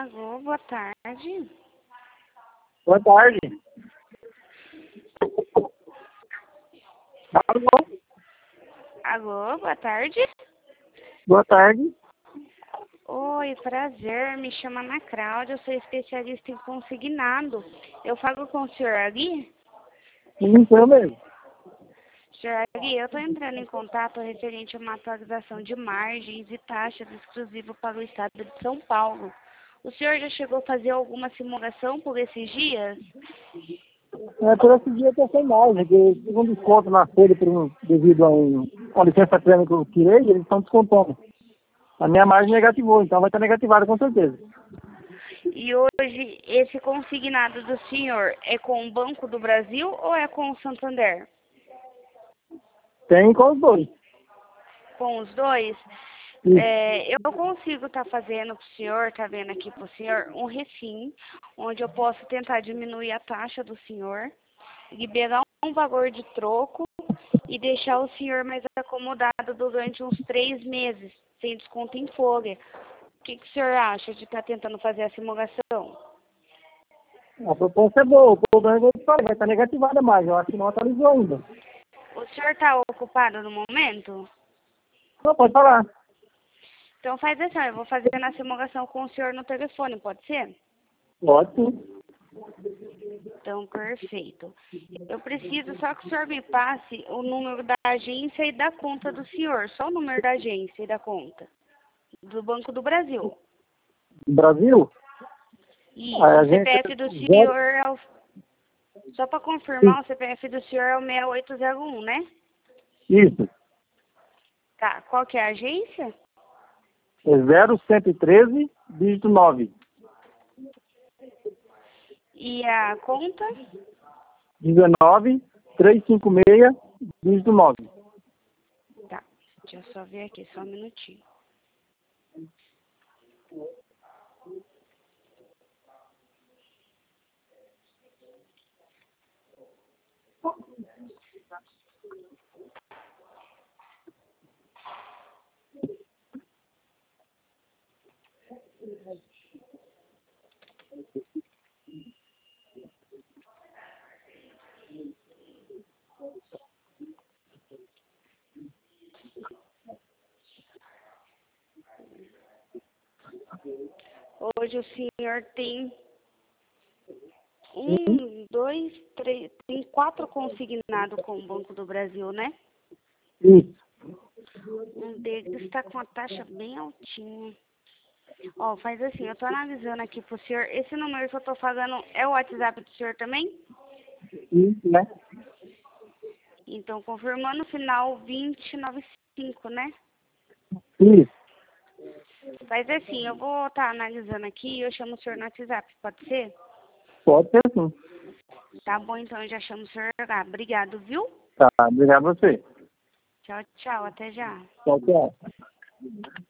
Alô, boa tarde. Boa tarde. Alô? Alô, boa tarde. Boa tarde. Oi, prazer. Me chamo Ana Cláudia, eu sou especialista em consignado. Eu falo com o senhor Ali? Sim, sou eu mesmo. Senhor Ali, eu estou entrando em contato referente a uma atualização de margens e taxas exclusivas para o estado de São Paulo. O senhor já chegou a fazer alguma simulação por esses dias? Por esse dia eu tô sem margem, porque tive um desconto na folha devido a uma licença prêmio que eu tirei, eles estão descontando. A minha margem negativou, então vai estar negativada com certeza. E hoje, esse consignado do senhor é com o Banco do Brasil ou é com o Santander? Tem com os dois. Com os dois? Isso. Eu consigo estar fazendo para o senhor, tá vendo aqui para o senhor, um refim, onde eu posso tentar diminuir a taxa do senhor, liberar um valor de troco e deixar o senhor mais acomodado durante uns 3 meses, sem desconto em folha. O que o senhor acha de estar tentando fazer a simulação? A proposta é boa, o problema é que eu te falei, vai estar negativada mais, eu acho que não atualizou ainda. O senhor está ocupado no momento? Não, pode falar. Então faz assim, ó, eu vou fazer a simulação com o senhor no telefone, pode ser? Pode sim. Então, perfeito. Eu preciso só que o senhor me passe o número da agência e da conta do senhor. Só o número da agência e da conta. Do Banco do Brasil. Brasil? Isso, A o agência CPF do senhor é o... Só para confirmar, o CPF do senhor é o 6801, né? Isso. Tá, qual que é a agência? É 0113, dígito 9. E a conta? 19 356, dígito 9. Tá, deixa eu só ver aqui, só um minutinho. Hoje o senhor tem tem 4 consignados com o Banco do Brasil, né? Isso. Um deles está com a taxa bem altinha. Ó, faz assim, eu tô analisando aqui pro senhor. Esse número que eu tô falando é o WhatsApp do senhor também? Isso, né? Então, confirmando o final 295, né? Isso. Faz assim, eu vou estar analisando aqui e eu chamo o senhor no WhatsApp, pode ser? Pode ser sim. Tá bom, então eu já chamo o senhor lá. Obrigado, viu? Tá, obrigado a você. Tchau, tchau, até já. Tchau, tchau.